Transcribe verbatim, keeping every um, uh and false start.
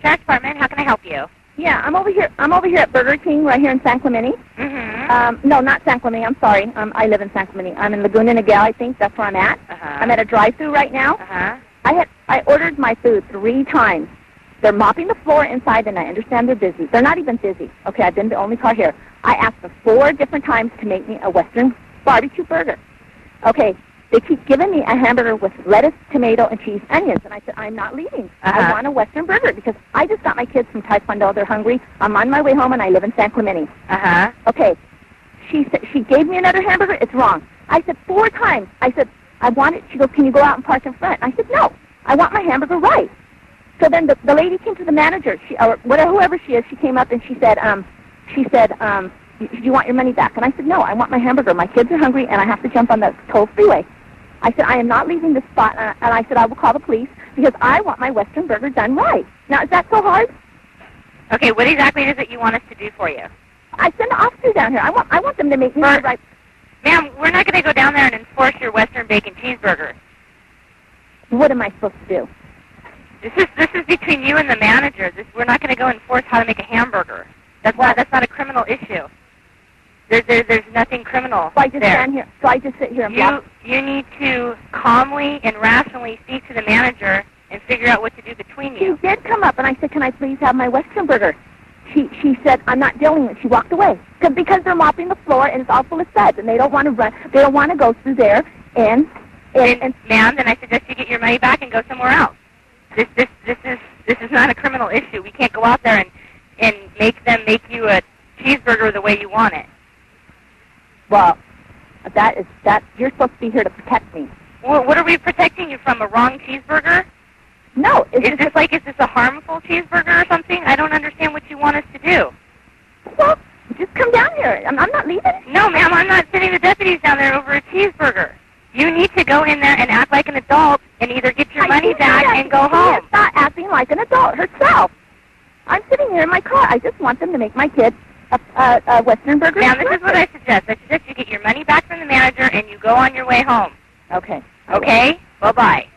Sheriff's Department. How can I help you? Yeah, I'm over here. I'm over here at Burger King right here in San Clemente. Mm-hmm. Um, no, not San Clemente. I'm sorry. Um, I live in San Clemente. I'm in Laguna Niguel, I think. That's where I'm at. Uh-huh. I'm at a drive-thru right now. Uh-huh. I had I ordered my food three times. They're mopping the floor inside, and I understand they're busy. They're not even busy. Okay, I've been the only car here. I asked them four different times to make me a Western barbecue burger. Okay, they keep giving me a hamburger with lettuce, tomato, and cheese, onions. And I said, I'm not leaving. Uh-huh. I want a Western burger because I just got my kids from Taekwondo. They're hungry. I'm on my way home, and I live in San Clemente. Uh-huh. Okay, she said she gave me another hamburger. It's wrong. I said four times. I said, I want it. She goes, can you go out and park in front? I said, no. I want my hamburger right. So then the, the lady came to the manager, she, or whatever, whoever she is, she came up and she said, um, she said, um, do you want your money back? And I said, no, I want my hamburger. My kids are hungry, and I have to jump on the toll freeway. I said, I am not leaving this spot, and I, and I said, I will call the police because I want my Western burger done right. Now, is that so hard? Okay, what exactly is it you want us to do for you? I send the officer down here. I want, I want them to make me For, right. Ma'am, we're not going to go down there and enforce your Western bacon cheeseburger. What am I supposed to do? This is this is between you and the manager. This, we're not going to go enforce how to make a hamburger. That's not that's not a criminal issue. There, there there's nothing criminal So I just there. stand here. So I just sit here and You block. you need to calmly and rationally speak to the manager and figure out what to do between She you. did come up, and I said, can I please have my Western burger? She she said, I'm not dealing with it. She walked away. Cause, because they're mopping the floor, and it's all full of suds, and they don't want to run. They don't want to go through there. And, and, And, and ma'am, then I suggest you get your money back and go somewhere else. This this this is this is not a criminal issue. We can't go out there and and make them make you a cheeseburger the way you want it. well, that is that you're supposed to be here to protect me. Well, what are we protecting you from? A wrong cheeseburger? No, it's Is this like is this a harmful cheeseburger or something? I don't understand what you want us to do. well, just come down here. I'm, I'm not leaving. No, ma'am, I'm not sending the deputies down there over a cheeseburger. You need to go in there and act like an adult and either get your I money think back she and go is- She home. is not acting like an adult herself. I'm sitting here in my car. I just want them to make my kid a, a, a Western burger. Ma'am, this is what I suggest. I suggest you get your money back from the manager and you go on your way home. Okay. Okay? Bye-bye.